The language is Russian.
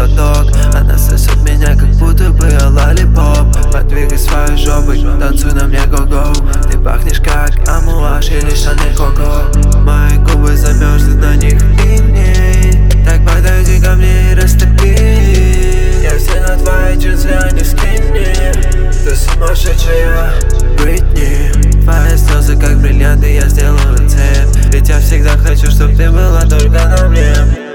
глоток. Она сосет меня, как будто бы я лолипоп. Подвигай свою жопу, танцуй на мне го-го. Ты пахнешь как амуаш или Шанель Коко. Мои губы замерзли, на них иней. Так подойди ко мне и растопи. Я все на твои джинсы, они скинни. Ты сумасшедшая Бритни. Твои слезы как бриллианты, я сделаю цепь. Ведь я всегда хочу, чтоб ты была только на мне.